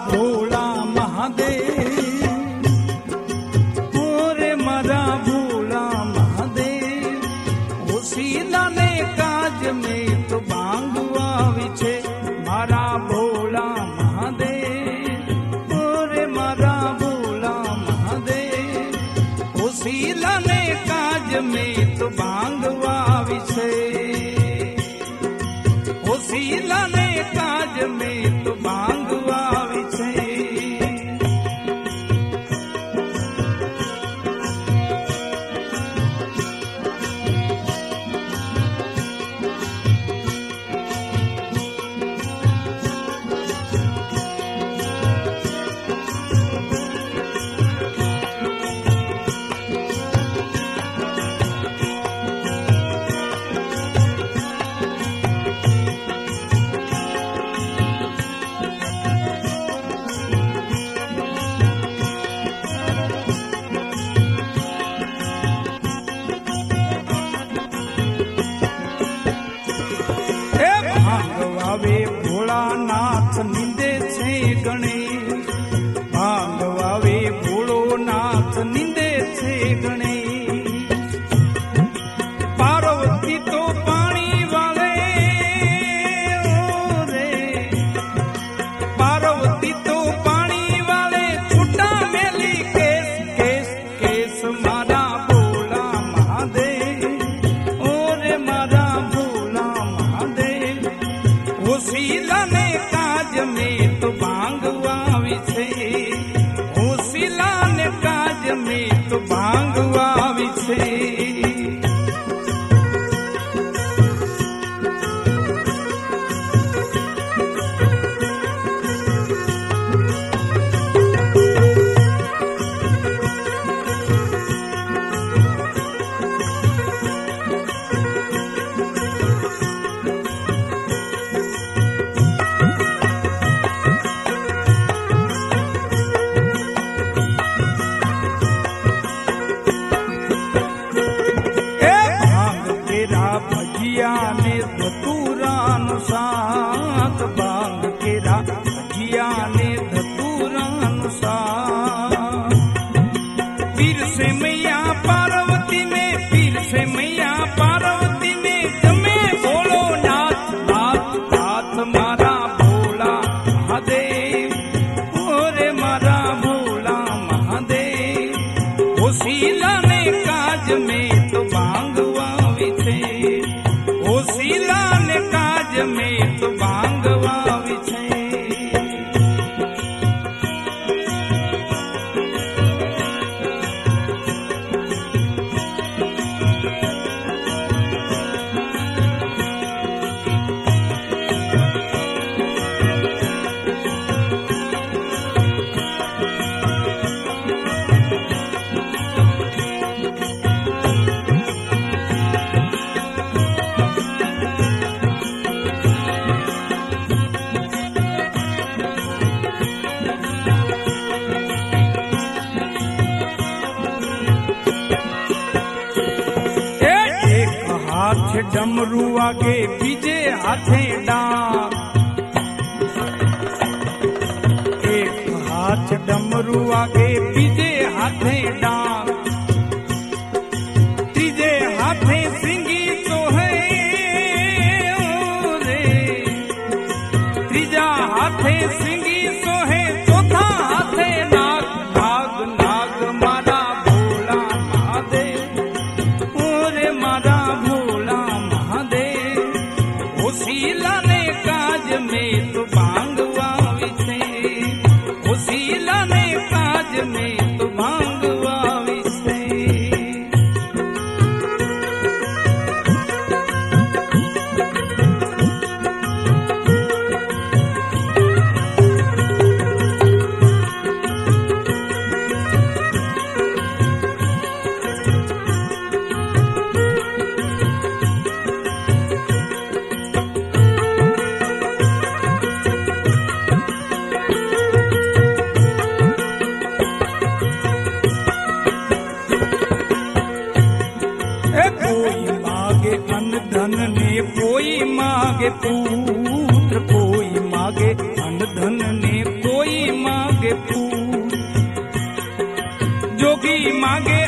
भोला महादेव, ओरे मारा भोला महादेव, ओसीला ने काज में तो भांग आवी छे मारा भोला महादेव, ओरे मारा भोला महादेव, ओसीला ने काज में तो भांग आवी छे, ओसीला ने काज में तो भांग आवी छे। भांगवावे भोलानाथ निंदे छे गणेश, भांगवावे भोलोनाथ निंदे छे गणेश, पार्वती तो पानी वाले रे, पार्वती तो पानी वाले छुट्टा मेली केस केस केस मारा भोला महादेव, ओरे मारा भोला महादेव, ओसीला ने काज में तो भांग आवी छे, ओसीला ने काज में तो भांग आवी छे। भजिया ने धतूरानु साथ, भांग केरा भजिया ने धतूरानु साथ, पीर से मैया पार्वती ने, पीर से मैया पार्वती ने जमे बोलो नाथ नाथ नाथ मारा भोला महादेव, ओरे मारा भोला महादेव, ओसीला ने काज में तो भांग आवी छे, ओसीला ने काज में तो भांग आवी छे। हाथ डमरू आगे बीजे हाथे डाक, एक हाथ डमरू आगे बीजे हाथे डाक, तीजे हाथे सिंगी तो है रे, तीजा हाथे सिंगी तो है, चौथा हाथे नाग नाग नाग मारा भोला महादेव, ओरे मारा ओसीला ने काज में तो भांग आवी छे, ओसीला ने काज में तो भांग आवी छे। कोई मांगे पुत्र, कोई मांगे अन्न धन ने, कोई कोई मांगे फूल, जोगी मांगे